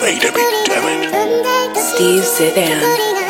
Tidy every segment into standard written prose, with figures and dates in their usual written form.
Steve Zidane.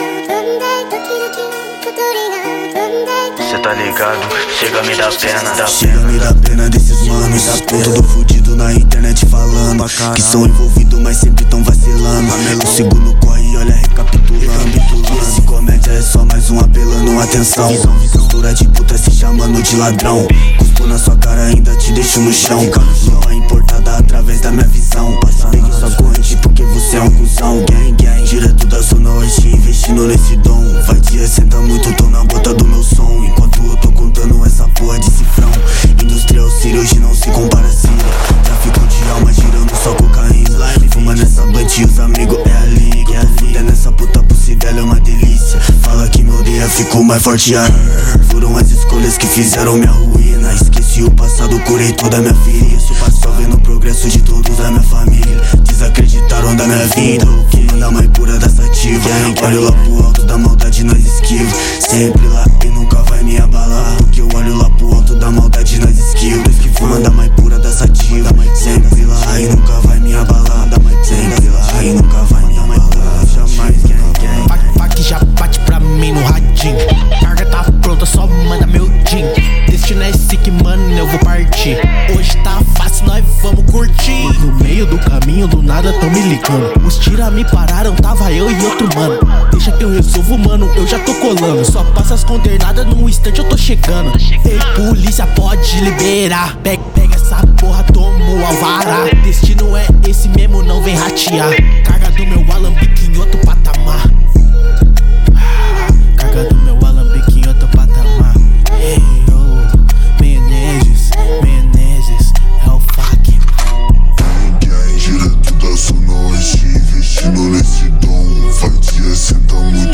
Cê tá ligado? Chega me dá pena, Chega me dá pena desses manos. Todo fudido na internet falando que são envolvidos, mas sempre tão vacilando. O segundo corre, olha recapitulando. Esse comédia é só mais um apelando atenção. Postura de puta se chamando de ladrão. Cuspo na sua cara, ainda te deixo no chão. Lua importada através da minha visão. Peguei sua corrente porque você é um cuzão. Gang, direto da zona oeste, investindo nesse dom. Vai dia, senta muito, tô na bota do meu som. Enquanto eu tô contando essa porra de cifrão. Industrial City hoje não se compara a Síria. Tráfico de alma girando só cocaína. Fuma nessa band e os amigos é a liga. Fuder nessa puta dela é uma delícia. Fala que me odeia, ficou mais forte. Foram as escolhas que fizeram minha ruína. Esqueci o passado, curei toda a minha ferida. Só vendo o progresso de todos da minha família. Desacreditaram da minha vida. Fumando a mais pura da sativa. Olho lá pro alto da maldade, nós esquiva. Sempre lá e nunca vai me abalar. Porque eu olho lá pro alto da maldade, nós esquiva. Fumando a mais pura da sativa. Sempre lá e nunca vai me abalar. Sempre lá e nunca vai me abalar. Jamais gang. Pac já bate pra mim no radinho. Carga tá pronta, só manda meu din. Destino é sick, mano, eu vou partir. Hoje tá fácil, nós vamos curtir. No meio do caminho, do nada tão me ligando. Os tira me pararam, tava eu e outro mano. Deixa que eu resolvo, mano, eu já tô colando. Só passa as coordenadas, num instante eu tô chegando. Ei, polícia, pode liberar. Pega essa porra, toma o alvará. Destino é esse mesmo, não vem ratear. Carga do meu alambique em outro patamar. Carga do meu alambique em outro patamar. Hey, oh, Menezes é o fucking Direto da zona oeste, investindo nesse dom. Vai dia, senta muito.